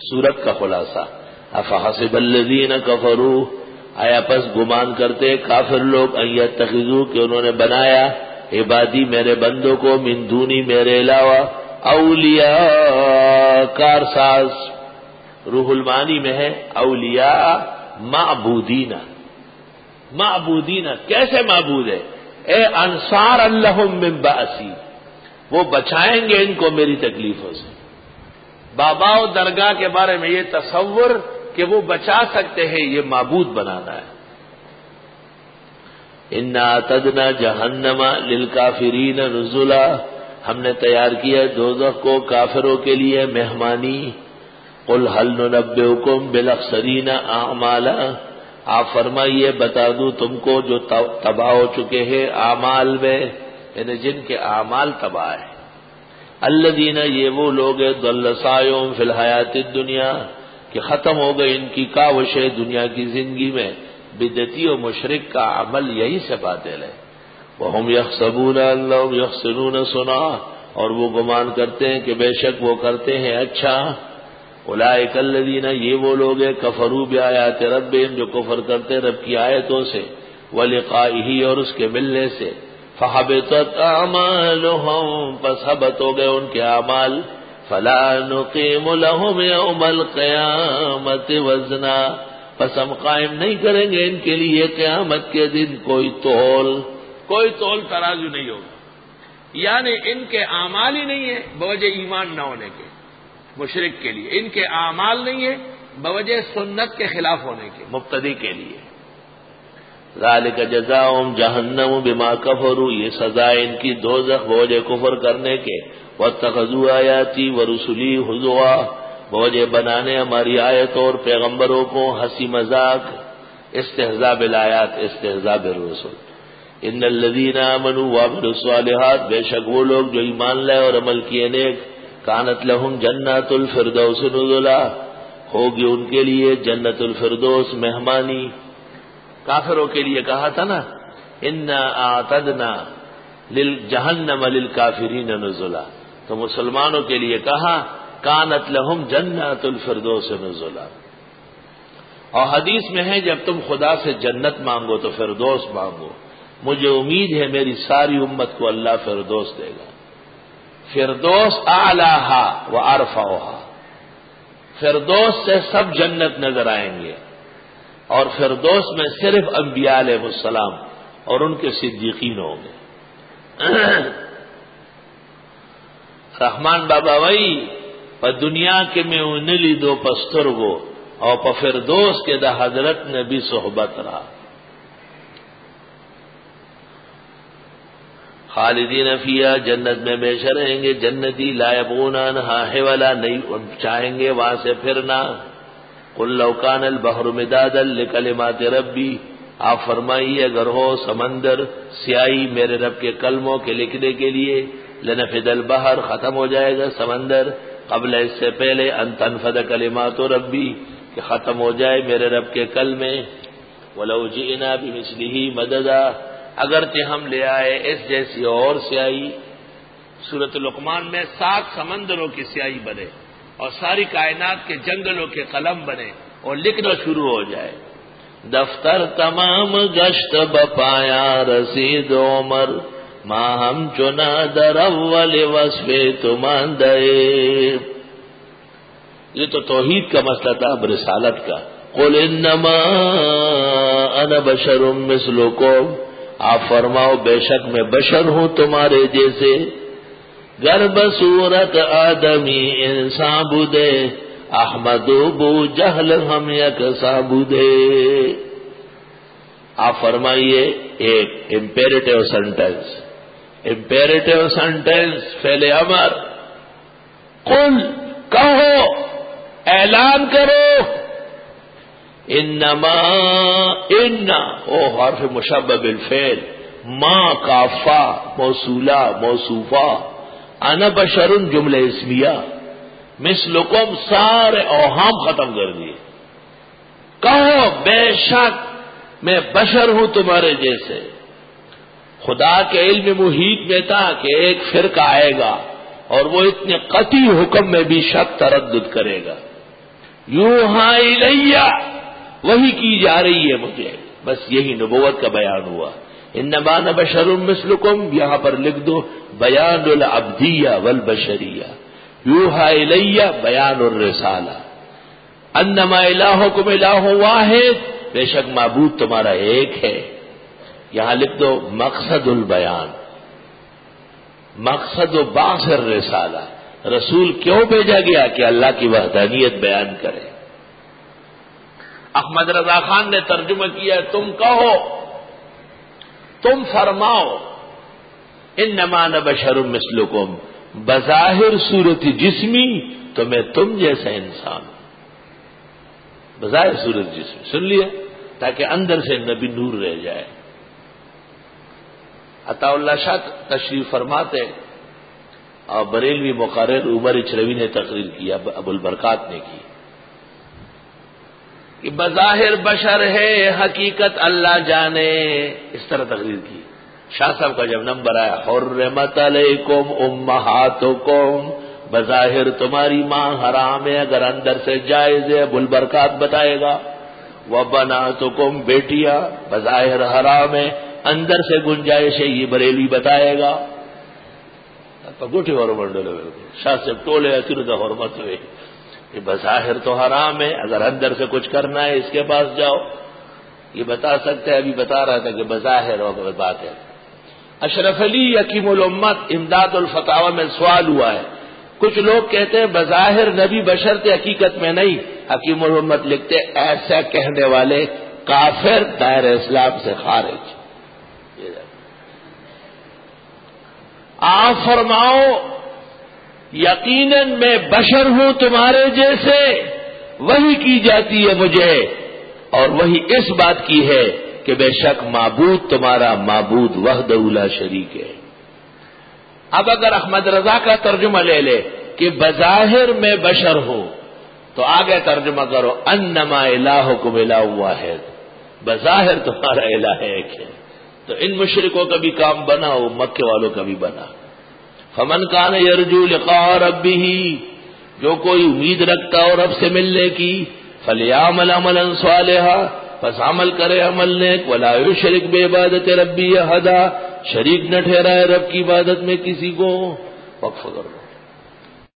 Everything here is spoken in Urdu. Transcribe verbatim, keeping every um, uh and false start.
سورت کا خلاصہ، افحسب الذین کفروا، آیا پس گمان کرتے کافر لوگ ان یتخذوا کہ انہوں نے بنایا عبادی میرے بندوں کو من دونی میرے علاوہ اولیاء کارساز. روح المعانی میں ہے اولیاء معبودین. معبودین کیسے معبود ہے؟ اے انصار اللہم من باسی، وہ بچائیں گے ان کو میری تکلیفوں سے. بابا و درگاہ کے بارے میں یہ تصور کہ وہ بچا سکتے ہیں، یہ معبود بنانا ہے. انا اعتدنا جہنم للکافرین نزلا، ہم نے تیار کیا دوزخ کو کافروں کے لیے مہمانی. قل هل ننبئکم بالاخسرین اعمالا، آپ فرمائیے بتا دوں تم کو جو تباہ ہو چکے ہیں اعمال میں، یعنی جن کے اعمال تباہ ہیں. الذین، یہ وہ لوگ ہیں ضل سعیہم فی الحیات الدنیا، کہ ختم ہو گئی ان کی کاوشیں دنیا کی زندگی میں. بدعتی و مشرک کا عمل یہی سے باطل ہے. وہم یحسبون انہم یحسنون صنعا، اور وہ گمان کرتے ہیں کہ بے شک وہ کرتے ہیں اچھا. اولئک الذین، یہ وہ لوگ ہیں کفروا بآیات ربہم، جو کفر کرتے رب کی آیتوں سے، ولقائہ، اور اس کے ملنے سے. فحبطت اعمالهم، پس حبط ہو گئے ان کے اعمال. فلا نقیم لهم یوم القیامت وزنا، پس ہم قائم نہیں کریں گے ان کے لیے قیامت کے دن کوئی تول، کوئی تول ترازو نہیں ہوگا. یعنی ان کے اعمال ہی نہیں ہے بوجہ ایمان نہ ہونے کے. مشرک کے لیے ان کے اعمال نہیں ہے بوجہ سنت کے خلاف ہونے کے مبتدی کے لیے. ذالک جزاؤہم جہنم بما کفروا، یہ سزا ان کی دوزخ بوجہ کفر کرنے کے. واتخذوا آیاتی ورسلی ہزوا، بوجہ بنانے ہماری آیتوں اور پیغمبروں کو ہنسی مذاق. استہزاء بالآیات، استہزاء بالرسل. ان الذین آمنوا وعملوا الصالحات، بے شک وہ لوگ جو ایمان لائے اور عمل کیے نیک. کانت لہم جنات الفردوس نزلا، ہوگی ان کے لیے جنت الفردوس مہمانی. کافروں کے لیے کہا تھا نا انا اعتدنا جہنم للکافرین نزلا، تو مسلمانوں کے لیے کہا کانت لہم جنات الفردوس نزلا. اور حدیث میں ہے جب تم خدا سے جنت مانگو تو فردوس مانگو. مجھے امید ہے میری ساری امت کو اللہ فردوس دے گا. فردوس اعلیھا و ارفعھا، فردوس سے سب جنت نظر آئیں گے، اور فردوس میں صرف انبیاء علیہ السلام اور ان کے صدیقین ہوں گے. رحمان بابا وئی پر دنیا کے میں انلی دو پسترگو، اور پر فردوس کے دا حضرت نے بھی صحبت رہا. خالدین فیہا، جنت میں ہمیشہ رہیں گے جنتی. لا یبغون عنہا حولا، نہیں چاہیں گے وہاں سے پھرنا. قل لو کان البحر مدادا لکلمات ربی، آپ فرمائیے اگر ہو سمندر سیاہی میرے رب کے کلموں کے لکھنے کے لیے، لنفد البحر، ختم ہو جائے گا سمندر، قبل اس سے پہلے ان تنفد کلمات ربی، کہ ختم ہو جائے میرے رب کے کلمے. ولو جئنا بمثلہ مددا، اگرچہ ہم لے آئے اس جیسی اور سیاہی. سورۃ لقمان میں سات سمندروں کی سیاہی بنے اور ساری کائنات کے جنگلوں کے قلم بنے اور لکھنا شروع ہو جائے. دفتر تمام گشت بپایا رسید عمر، ماں ہم چنا در اول وصف تماندے. یہ تو توحید کا مسئلہ تھا، اب رسالت کا. قل انما انا بشر مثلکم، آپ فرماؤ بے شک میں بشر ہوں تمہارے جیسے. گرب صورت آدمی انسان بودے، احمد بو جہل ہم یکساں بودے. آپ فرمائیے ایک امپیریٹو سینٹینس، امپیریٹو سینٹینس فعل امر. قل، کہو، اعلان کرو. انما، ان او حرف مشبہ بالفعل، ما کافہ موصولہ موصوفہ، انا بشرن جملہ اسمیہ، مثلکم سارے اوہام ختم کر دیے. کہو بے شک میں بشر ہوں تمہارے جیسے. خدا کے علم محیط میں تھا کہ ایک فرقہ آئے گا اور وہ اتنے قطعی حکم میں بھی شک تردد کرے گا. یوحا الیہ، وہی کی جا رہی ہے مجھے، بس یہی نبوت کا بیان ہوا. انما انا بشر مثلکم، یہاں پر لکھ دو بیان العبدیہ والبشریہ. یوحا الیہ بیان الرسالہ. انما الہکم الہ واحد، بے شک معبود تمہارا ایک ہے. یہاں لکھ دو مقصد البیان، مقصد و باعث الرسالہ. رسول کیوں بھیجا گیا؟ کہ اللہ کی وحدانیت بیان کرے. احمد رضا خان نے ترجمہ کیا، تم کہو، تم فرماؤ، انما انا بشر مثلکم، بظاہر صورت جسمی تو میں تم جیسا انسان ہوں. بظاہر صورت جسمی سن لیا، تاکہ اندر سے نبی نور رہ جائے. عطا اللہ شاہ تشریف فرماتے اور بریلوی مقرر عمر اچروی نے تقریر کی، ابو البرکات نے کی کہ بظاہر بشر ہے حقیقت اللہ جانے، اس طرح تقریر کی. شاہ صاحب کا جب نمبر آیا، حرمت علیکم امہاتکم، بظاہر تمہاری ماں حرام ہے اگر اندر سے جائز ہے، ابو البرکات بتائے گا. وبناتکم، بیٹیاں بظاہر حرام ہے اندر سے گنجائش ہے، یہ بریلی بتائے گا. گوٹھی اور منڈل شاہ سے ٹولے اکرد حرمت ہوئے، یہ بظاہر تو حرام ہے، اگر اندر سے کچھ کرنا ہے اس کے پاس جاؤ، یہ بتا سکتے ہیں. ابھی بتا رہا تھا کہ بظاہر اور بات ہے. اشرف علی حکیم الامت امداد الفتاوی میں سوال ہوا ہے، کچھ لوگ کہتے ہیں بظاہر نبی بشر تھے، حقیقت میں نہیں. حکیم الامت لکھتے ایسا کہنے والے کافر، دائرہ اسلام سے خارج. آپ فرماؤ یقیناً میں بشر ہوں تمہارے جیسے، وہی کی جاتی ہے مجھے، اور وہی اس بات کی ہے کہ بے شک معبود تمہارا معبود وحدہ لا شریک ہے. اب اگر احمد رضا کا ترجمہ لے لے کہ بظاہر میں بشر ہوں، تو آگے ترجمہ کرو انما الہکم الہ واحد، بظاہر تمہارا الہ ایک ہے. تو ان مشرکوں کا بھی کام بنا ہو، مکے والوں کا بھی بنا. فمن کان یرجو لقاء ربہ، جو کوئی امید رکھتا ہو رب سے ملنے کی، فلیعمل عملا صالحا، پس عمل کرے عمل نیک، ولا یشرک بعبادت ربہ احدا، شریک نہ ٹھہرائے رب کی عبادت میں کسی کو. وقف کر لو.